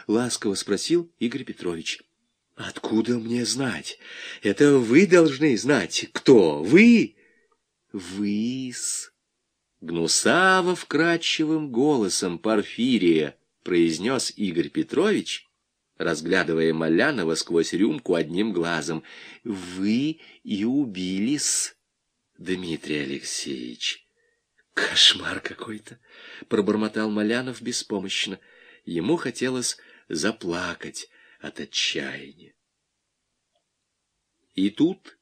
— ласково спросил Игорь Петрович. — Откуда мне знать? Это вы должны знать. Кто? Вы? Вы-с. Гнусаво вкрадчивым голосом Порфирия произнес Игорь Петрович, разглядывая Малянова сквозь рюмку одним глазом. — Вы и убили-с, Дмитрий Алексеевич. — Кошмар какой-то! — пробормотал Малянов беспомощно. Ему хотелось заплакать от отчаяния. И тут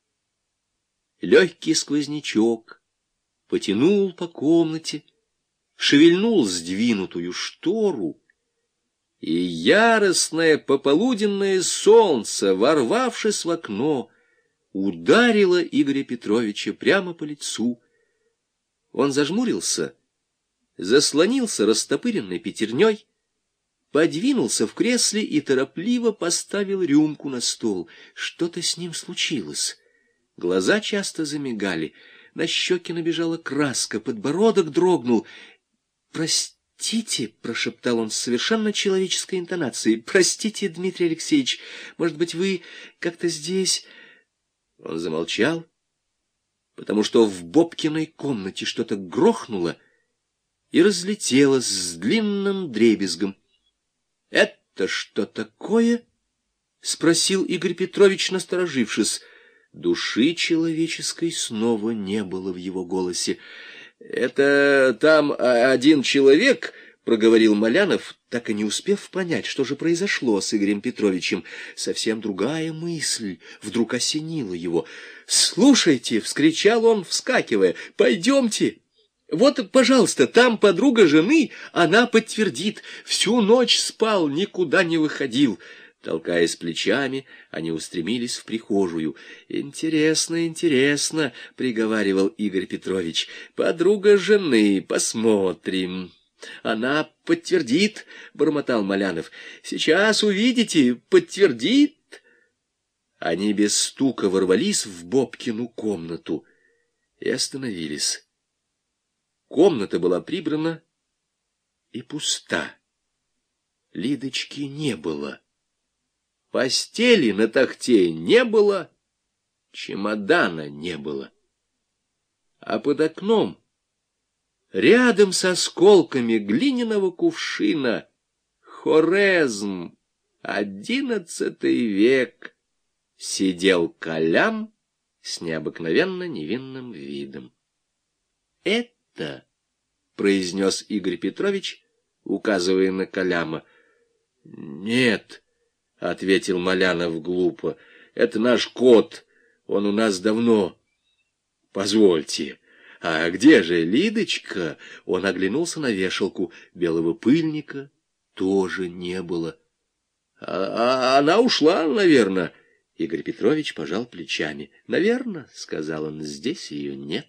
легкий сквознячок потянул по комнате, шевельнул сдвинутую штору, и яростное пополуденное солнце, ворвавшись в окно, ударило Игоря Петровича прямо по лицу. Он зажмурился, заслонился растопыренной пятерней, подвинулся в кресле и торопливо поставил рюмку на стол. Что-то с ним случилось. Глаза часто замигали, на щеки набежала краска, подбородок дрогнул. «Простите», — прошептал он с совершенно человеческой интонацией, — «простите, Дмитрий Алексеевич, может быть, вы как-то здесь...» Он замолчал, потому что в Бобкиной комнате что-то грохнуло и разлетелось с длинным дребезгом. «Это что такое?» — спросил Игорь Петрович, насторожившись. Души человеческой снова не было в его голосе. «Это там один человек», — проговорил Малянов, так и не успев понять, что же произошло с Игорем Петровичем. Совсем другая мысль вдруг осенила его. «Слушайте!» — вскричал он, вскакивая. «Пойдемте! Вот, пожалуйста, там подруга жены, она подтвердит. Всю ночь спал, никуда не выходил». Толкаясь плечами, они устремились в прихожую. «Интересно, интересно», — приговаривал Игорь Петрович. «Подруга жены, посмотрим». «Она подтвердит», — бормотал Малянов. «Сейчас увидите, подтвердит». Они без стука ворвались в Бобкину комнату и остановились. Комната была прибрана и пуста. Лидочки не было. Постели на тахте не было, чемодана не было. А под окном, рядом с осколками глиняного кувшина, Хорезм, XI век, сидел Колям с необыкновенно невинным видом. «Это», — произнес Игорь Петрович, указывая на Коляма. «Нет», — ответил Малянов глупо, — «это наш кот, он у нас давно. Позвольте, а где же Лидочка?» Он оглянулся на вешалку. Белого пыльника тоже не было. Она ушла, наверное». Игорь Петрович пожал плечами. «Наверно», — сказал он, — «здесь ее нет».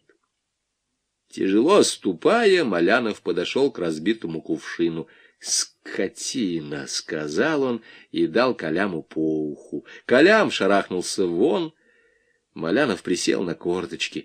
Тяжело ступая, Малянов подошел к разбитому кувшину. «Скотина!» — сказал он и дал Коляму по уху. Колям шарахнулся вон. Малянов присел на корточки.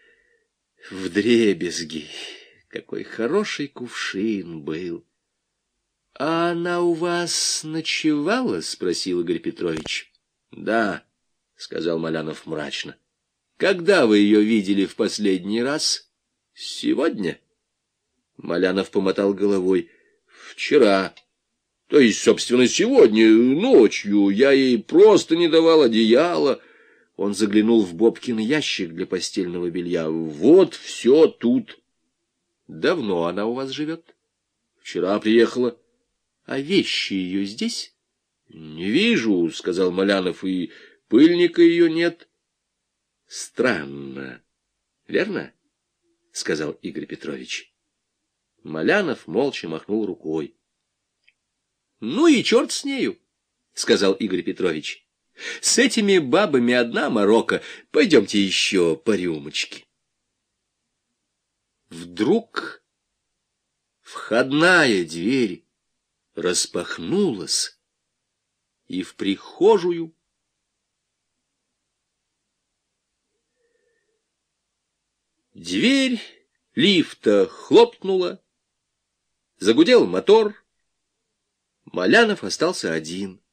Вдребезги! Какой хороший кувшин был! — А она у вас ночевала? — спросил Игорь Петрович. — Да, — сказал Малянов мрачно. — Когда вы ее видели в последний раз? — Сегодня? Малянов помотал головой. — Вчера. То есть, собственно, сегодня, ночью. Я ей просто не давал одеяла. Он заглянул в Бобкин ящик для постельного белья. Вот все тут. — Давно она у вас живет? — Вчера приехала. — А вещи ее здесь? — Не вижу, — сказал Малянов, — и пыльника ее нет. — Странно, верно? — сказал Игорь Петрович. Малянов молча махнул рукой. — Ну и черт с нею, — сказал Игорь Петрович. — С этими бабами одна морока. Пойдемте еще по рюмочке. Вдруг входная дверь распахнулась, и в прихожую дверь лифта хлопнула, загудел мотор. Малянов остался один.